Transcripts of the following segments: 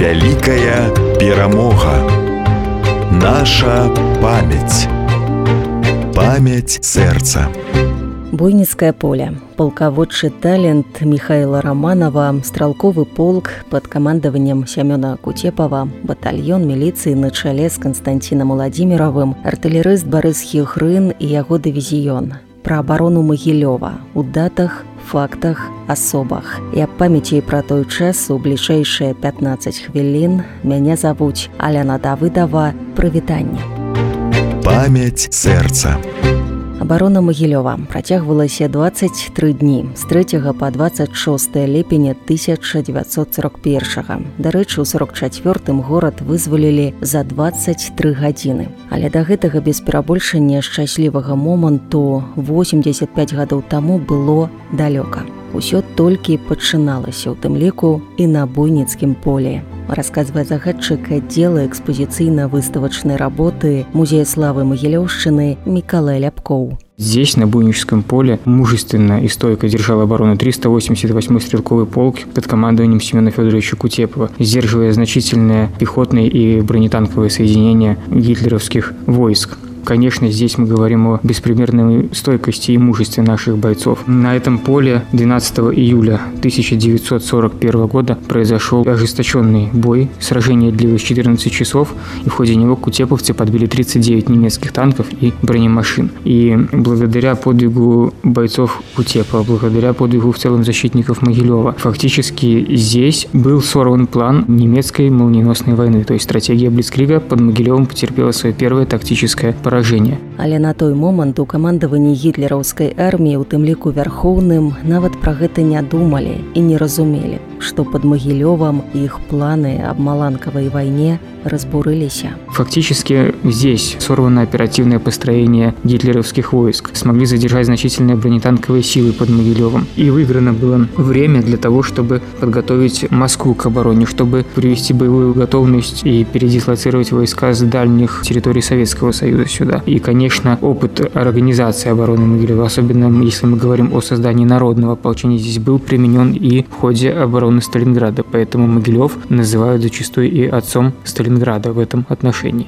Вялікая перамога. Наша памяць. Памяць сэрца. Буйніцкае поле. Полководчы талент Михаила Романова, стрелковый полк под командованием Семена Кутепова, батальон милиции на чале с Константином Владимировым, артиллерыст Борис Хихрын и яго дивизион. Про оборону Могилёва у датах, фактах, асобах. Я памяці про той час у ближайшие 15 хвилин. Меня зовут Аляна Давыдова. Прывітанне. Памяць сэрца. Оборона Могилёва працягвалася 23 дні з 3 по 26 ліпеня 1941. Дарэчы, у 44-м горад вызвалілі за 23 гадзіны. Але да гэтага без перабольшання шчаслівага моманту 85 гадоў таму было далёка. Усё толькі пачыналася, у тым ліку і на Буйніцкім полі. Рассказывает загадчик отдела экспозиционно-выставочной работы Музея славы Могилёвщины Миколай Ляпков. Здесь, на Буйническом поле, мужественно и стойко держал оборону 388-й стрелковый полк под командованием Семена Федоровича Кутепова, сдерживая значительные пехотные и бронетанковые соединения гитлеровских войск. Конечно, здесь мы говорим о беспримерной стойкости и мужестве наших бойцов. На этом поле 12 июля 1941 года произошел ожесточенный бой. Сражение длилось 14 часов, и в ходе него кутеповцы подбили 39 немецких танков и бронемашин. И благодаря подвигу бойцов Кутепова, благодаря подвигу в целом защитников Могилёва, фактически здесь был сорван план немецкой молниеносной войны. То есть стратегия Блицкрига под Могилёвым потерпела свое первое тактическое поражение. Але на той момант у камандаванні гітлераўскай арміі, у тым ліку вярхоўным, нават пра гэта не думалі і не разумелі, што пад Могилёвом іх планы аб маланкавай вайне разбурыліся. Фактически здесь сорвано оперативное построение гитлеровских войск, смогли задержать значительные бронетанковые силы под Могилёвом. И выиграно было время для того, чтобы подготовить Москву к обороне, чтобы привести боевую готовность и передислоцировать войска с дальних территорий Советского Союза сюда. И, конечно, опыт организации обороны Могилёва, особенно если мы говорим о создании народного ополчения, здесь был применен и в ходе обороны Сталинграда. Поэтому Могилёв называют зачастую и отцом Сталинграда в этом отношении.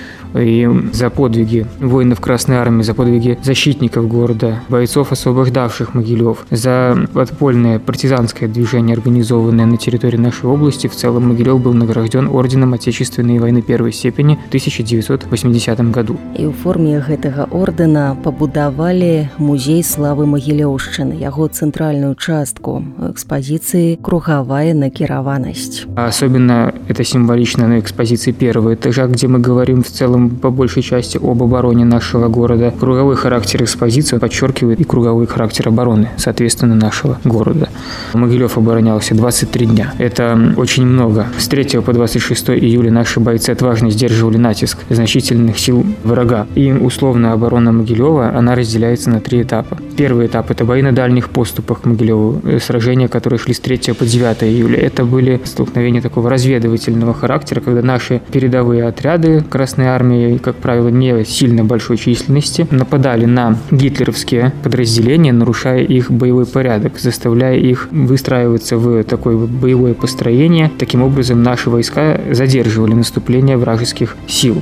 И за подвиги воинов Красной Армии, за подвиги защитников города, бойцов, освобождавших Могилёв, за подпольное партизанское движение, организованное на территории нашей области, в целом Могилёв был награжден орденом Отечественной войны первой степени в 1980 году. И у форме гэтага ордена пабудавалі Музей славы Могилёўшчыны, яго цэнтральную частку экспозиции «Круговая накіраванасць». Особенно это символично на экспозиции первого этажа, где мы говорим в целом по большей части об обороне нашего города. Круговой характер экспозиции подчеркивает и круговой характер обороны, соответственно, нашего города. Могилёв оборонялся 23 дня. Это очень много. С 3 по 26 июля наши бойцы отважно сдерживали натиск значительных сил врага. И условная оборона Могилёва, она разделяется на 3 этапа. Первый этап – это бои на дальних поступах к Могилёву, сражения, которые шли с 3 по 9 июля. Это были столкновения такого разведывательного характера, когда наши передовые отряды Красной Армии, как правило, не сильно большой численности, нападали на гитлеровские подразделения, нарушая их боевой порядок, заставляя их выстраиваться в такое боевое построение. Таким образом, наши войска задерживали наступление вражеских сил.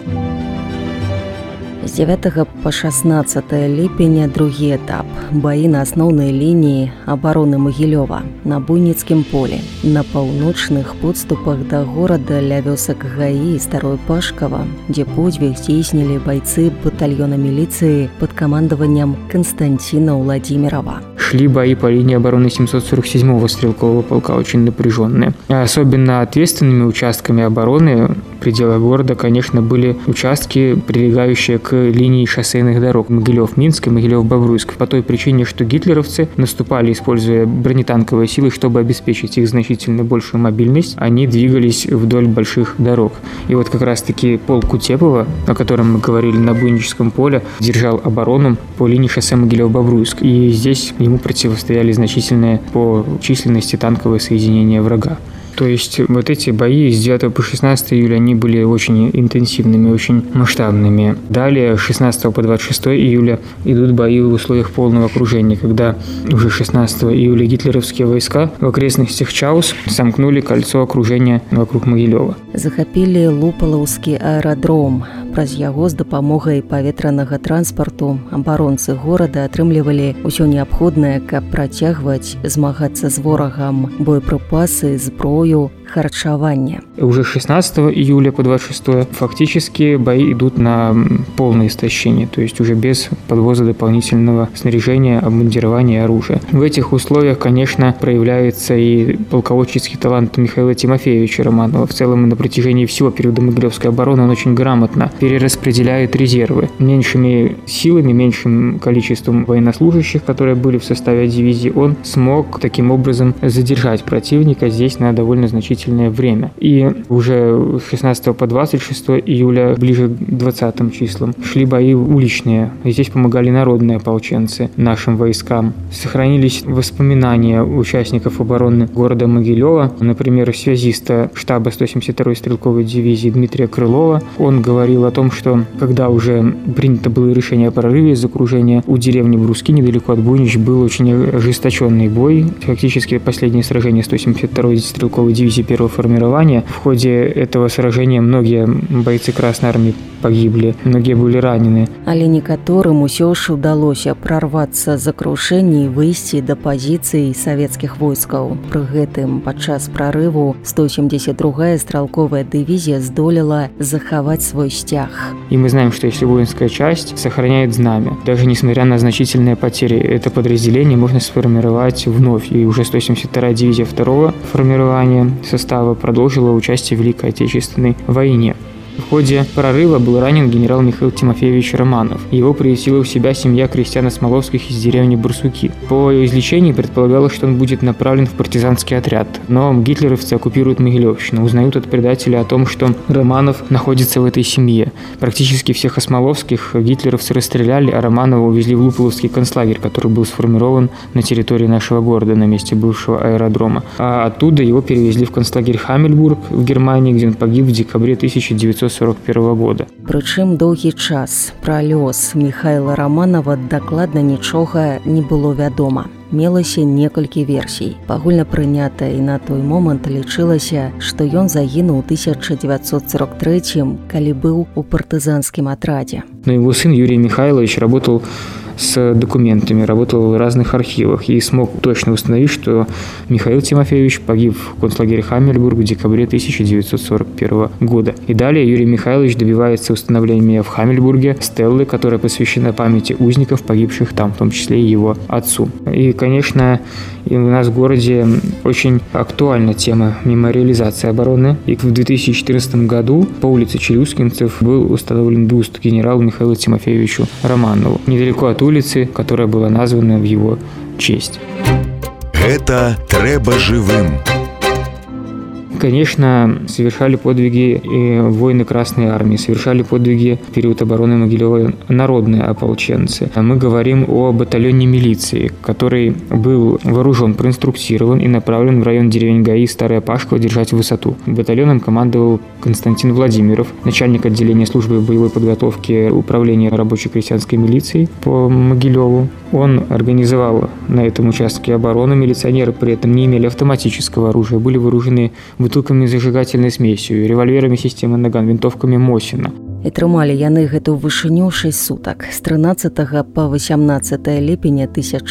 С 9 по 16 ліпеня другі этап. Бои на основной линии обороны Могилёва на Буйніцкім поле. На паўночных подступах до города ля вёсак Гаи и Старое Пашково, где подвиг здійснили бойцы батальона милиции под командованием Константина Владимирова. Шли бои по линии обороны 747-го стрелкового полка, очень напряженные. Особенно ответственными участками обороны в пределах города, конечно, были участки, прилегающие к линии шоссейных дорог Могилёв-Минск и Могилёв-Бобруйск, по той причине, что гитлеровцы наступали, используя бронетанковые силы, чтобы обеспечить их значительно большую мобильность. Они двигались вдоль больших дорог. И вот как раз-таки полк Кутепова, о котором мы говорили на Буйническом поле, держал оборону по линии шоссе Могилёв-Бобруйск. И здесь ему противостояли значительные по численности танковые соединения врага. То есть вот эти бои с 9 по 16 июля, они были очень интенсивными, очень масштабными. Далее с 16 по 26 июля идут бои в условиях полного окружения, когда уже 16 июля гитлеровские войска в окрестностях Чаус замкнули кольцо окружения вокруг Могилёва. Захапілі Лупалаўскі аэрадром. Праз яго з дапамогай паветранага транспарту абаронцы горада атрымлівалі ўсё неабходнае, каб працягваць змагацца з ворагам, боепрыпасы, зброю, харчаванне. Уже 16 июля по 26 фактически бои идут на полное истощение, то есть уже без подвоза дополнительного снаряжения, обмундирования и оружия. В этих условиях, конечно, проявляется и полководческий талант Михаила Тимофеевича Романова. В целом на протяжении всего периода Могилевской обороны он очень грамотно перераспределяет резервы. Меньшими силами, меньшим количеством военнослужащих, которые были в составе дивизии, он смог таким образом задержать противника здесь на довольно значительное время. И уже с 16 по 26 июля, ближе к 20 числам, шли бои уличные. И здесь помогали народные ополченцы нашим войскам. Сохранились воспоминания участников обороны города Могилёва, например, связиста штаба 172-й стрелковой дивизии Дмитрия Крылова. Он говорил о том, что когда уже принято было решение о прорыве из окружения, у деревни Бруски, недалеко от Буйнич, был очень ожесточенный бой. Фактически последнее сражение 172-й стрелковой дивизии первого формирования. В ходе этого сражения многие бойцы Красной Армии погибли, многие были ранены. Але некаторым усё ж удалося прорвацца з акружэння і выйсці да пазіцый савецкіх войскаў. Пры гэтым падчас прорыву 172-я стрелковая дивизия здолела захаваць свой стяг. И мы знаем, что если воинская часть сохраняет знамя, даже несмотря на значительные потери, это подразделение можно сформировать вновь. И уже 172-я дивизия второго формирования состава продолжила участие в Великой Отечественной войне. В ходе прорыва был ранен генерал Михаил Тимофеевич Романов. Его приютила в себя семья крестьяно-смоловских из деревни Барсуки. По излечении предполагалось, что он будет направлен в партизанский отряд. Но гитлеровцы оккупируют Могилевщину, узнают от предателя о том, что Романов находится в этой семье. Практически всех осмоловских гитлеровцы расстреляли, а Романова увезли в Лупаловский концлагерь, который был сформирован на территории нашего города, на месте бывшего аэродрома. А оттуда его перевезли в концлагерь Хамельбург в Германии, где он погиб в декабре 1941 года. Прычым доўгі час пра лёс Михайла Романова дакладна нічога не было вядома. Мелася некалькі версій. Пагульна прынята і на той момант лічылася, што ён загінуў у 1943-м, калі быў у партызанскім атрадзе. Но его сын Юрий Михайлович работал с документами, работал в разных архивах и смог точно установить, что Михаил Тимофеевич погиб в концлагере Хамельбург в декабре 1941 года. И далее Юрий Михайлович добивается установления в Хамельбурге стеллы, которая посвящена памяти узников, погибших там, в том числе и его отцу. И, конечно, и у нас в городе очень актуальна тема мемориализации обороны. И в 2014 году по улице Челюскинцев был установлен бюст генералу Михаилу Тимофеевичу Романову, недалеко от улицы, которая была названа в его честь. Это трэба живым. Конечно, совершали подвиги и воины Красной Армии, совершали подвиги в период обороны Могилёва народные ополченцы. Мы говорим о батальоне милиции, который был вооружен, проинструктирован и направлен в район деревень ГАИ Старая Пашкова держать высоту. Батальоном командовал Константин Владимиров, начальник отделения службы боевой подготовки Управления рабочей крестьянской милиции по Могилёву. Он организовал на этом участке обороны. Милиционеры при этом не имели автоматического оружия, были вооружены бутылками с зажигательной смесью, револьверами системы Наган, винтовками Мосина. І трымалі яны гэту вышыню 6 сутак. З 13 па 18 ліпеня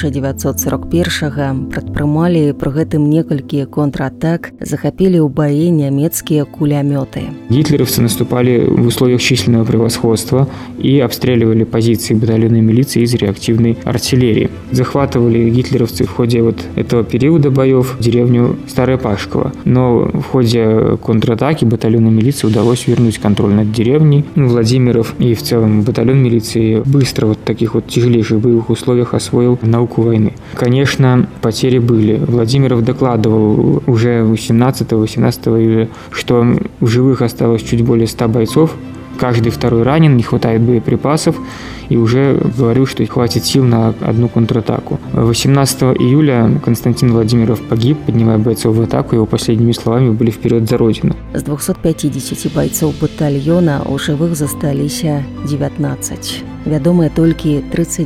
1941 прадпрымалі пры гэтым некалькі контратак, захапілі ў баі нямецкія кулямёты. Гитлеровцы наступали в условиях численного превосходства и обстреливали позиции батальонной милиции из реактивной артиллерии. Захватывали гитлеровцы в ходе этого периода боев деревню Старая Пашкова. Но в ходе контратаки батальону милиции удалось вернуть контроль над деревней. Владимиров и в целом батальон милиции быстро в таких тяжелейших боевых условиях освоил науку войны. Конечно, потери были. Владимиров докладывал уже 17-18 июля, что в живых осталось чуть более 100 бойцов каждый второй ранен, не хватает боеприпасов, и уже говорил, что хватит сил на одну контратаку. 18 июля Константин Владимиров погиб, поднимая бойцов в атаку, его последними словами были «Вперед за Родину». З 250 бойцоў батальёна ў жывых засталіся 19. Вядомыя толькі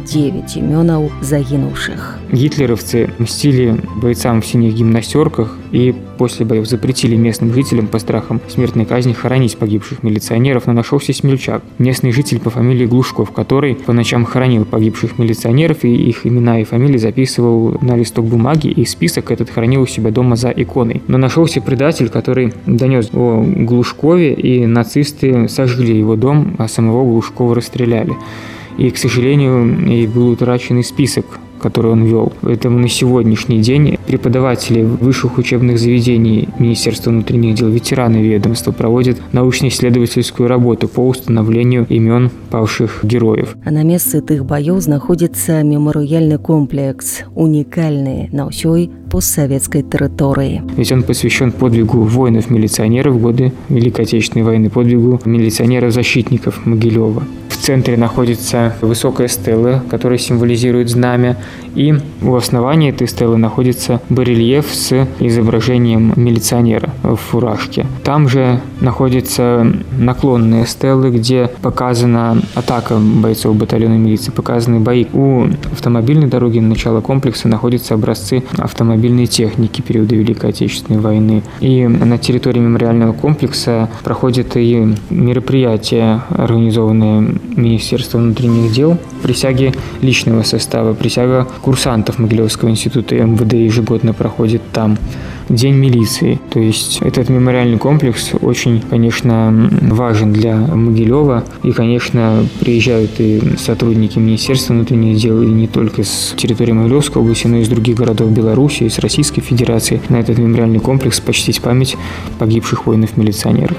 39 імёнаў загінуўшых. Гитлеровцы мстили бойцам в синих гимнастерках и после боев запретили местным жителям по страхам смертной казни хоронить погибших милиционеров, но нашелся смельчак, местный житель по фамилии Глушков, который по ночам хоронил погибших милиционеров и их имена и фамилии записывал на листок бумаги, и список этот хранил у себя дома за иконой. Но нашелся предатель, который донес о Глушкове, и нацисты сожгли его дом, а самого Глушкова расстреляли. И, к сожалению, и был утрачен список, который он вел. Поэтому на сегодняшний день преподаватели высших учебных заведений Министерства внутренних дел, ветераны ведомства проводят научно-исследовательскую работу по установлению имен павших героев. А на месцы тых баёў знаходзіцца мемарыяльны комплекс, унікальны на ўсёй постсоветской территории. Ведь он посвящен подвигу воинов-милиционеров в годы Великой Отечественной войны, подвигу милиционеров-защитников Могилева. В центре находится высокая стела, которая символизирует знамя, и у основания этой стелы находится барельеф с изображением милиционера в фуражке. Там же находятся наклонные стелы, где показана атака бойцов батальона милиции, показаны бои. У автомобильной дороги на начало комплекса находятся образцы автомобильной техники периода Великой Отечественной войны. И на территории мемориального комплекса проходят и мероприятия, организованные Министерством внутренних дел, присяги личного состава, присяга курсантов Могилевского института МВД ежегодно проходит там. День милиции. То есть этот мемориальный комплекс очень, конечно, важен для Могилева. И, конечно, приезжают и сотрудники Министерства внутренних дел, и не только с территории Могилевской области, но и из других городов Беларуси, и с Российской Федерации на этот мемориальный комплекс почтить память погибших воинов-милиционеров.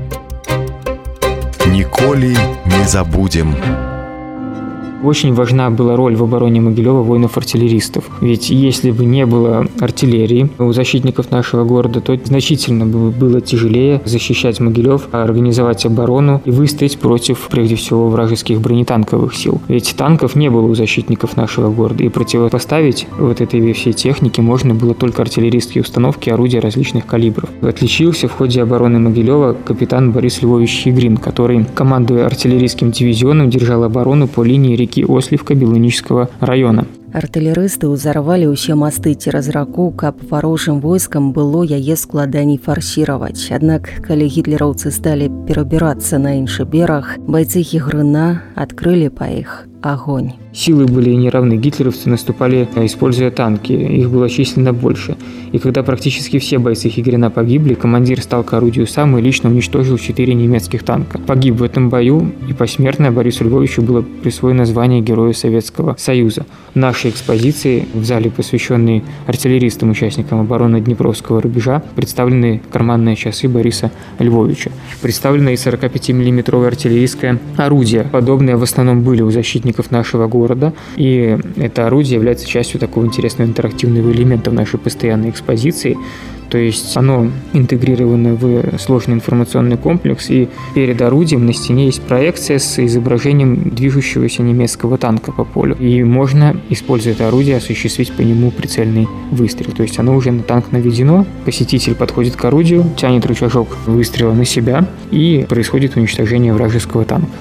Николи не забудем. Очень важна была роль в обороне Могилева воинов-артиллеристов. Ведь если бы не было артиллерии у защитников нашего города, то значительно было тяжелее защищать Могилев, организовать оборону и выстоять против, прежде всего, вражеских бронетанковых сил. Ведь танков не было у защитников нашего города, и противопоставить вот этой всей технике можно было только артиллерийские установки, орудия различных калибров. Отличился в ходе обороны Могилева капитан Борис Львович Егрин, который, командуя артиллерийским дивизионом, держал оборону по линии реки Ослівка Белынічского района. Артылерысты ўзарвалі ўсе масты цераз раку, каб варожым войскам было яе складаней фарсіраваць. Аднак, калі гітлераўцы сталі перабірацца на іншы бераг, бойцы Егрына открыли по іх огонь. Силы были неравны. Гитлеровцы наступали, используя танки. Их было численно больше. И когда практически все бойцы Егрина погибли, командир стал к орудию сам и лично уничтожил 4 немецких танка. Погиб в этом бою, и посмертно Борису Львовичу было присвоено звание Героя Советского Союза. В нашей экспозиции в зале, посвященной артиллеристам, участникам обороны Днепровского рубежа, представлены карманные часы Бориса Львовича. Представлено и 45-мм артиллерийское орудие. Подобные в основном были у защитников нашего города, и это орудие является частью такого интересного интерактивного элемента в нашей постоянной экспозиции. То есть оно интегрировано в сложный информационный комплекс, и перед орудием на стене есть проекция с изображением движущегося немецкого танка по полю. И можно, используя это орудие, осуществить по нему прицельный выстрел. То есть оно уже на танк наведено, посетитель подходит к орудию, тянет рычажок выстрела на себя, и происходит уничтожение вражеского танка.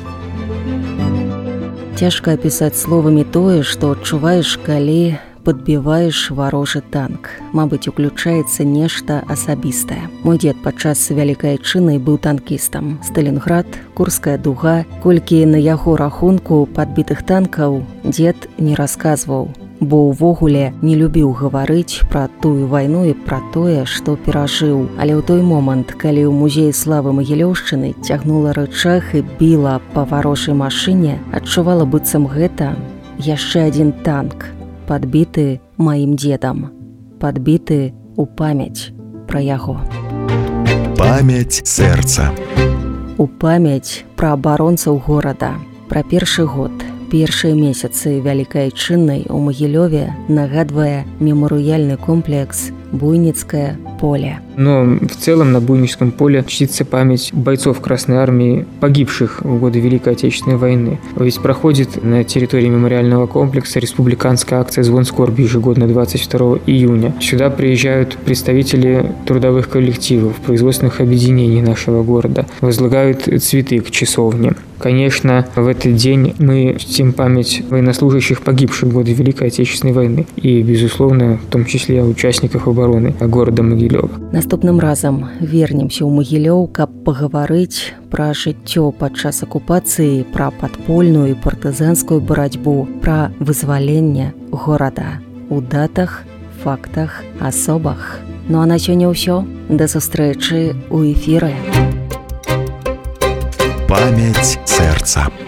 Цяжка апісаць словамі тое, што адчуваеш, калі падбіваеш варожы танк. Мабыць, уключаецца нешта асабістае. Мой дзед падчас Вялікай Айчыны быў танкістам. Сталінград, Курская дуга. Колькі на яго рахунку падбітых танкаў дзед не расказваў, бо ўвогуле не любіў гаварыць пра тую вайну і пра тое, што перажыў. Але ў той момант, калі ў музеі славы Магілёўшчыны цягнула рычаг і біла па варожай машыне, адчувала быццам гэта яшчэ адзін танк, падбіты маім дзедам, падбіты ў памяць пра яго. Памяць сэрца. У памяць пра абаронцаў горада, пра першы год, першыя месяцы Вялікай Айчыннай у Магілёве нагадвае мемарыяльны комплекс Буйницкое поле. Но в целом на Буйническом поле чтится память бойцов Красной Армии, погибших в годы Великой Отечественной войны. Ведь проходит на территории мемориального комплекса республиканская акция «Звон скорби» ежегодно 22 июня. Сюда приезжают представители трудовых коллективов, производственных объединений нашего города, возлагают цветы к часовне. Конечно, в этот день мы чтим память военнослужащих, погибших в годы Великой Отечественной войны. И, безусловно, в том числе участников обороны города Могилёва. Наступным разам вернемся ў Магілёў, каб пагаварыць пра жыццё падчас акупацыі, пра падпольную і партызанскую барацьбу, пра вызваленне горада у датах, фактах, асобах. Ну а на сёння ўсё. Да сустрэчы ў эфіры. Памяць сэрца.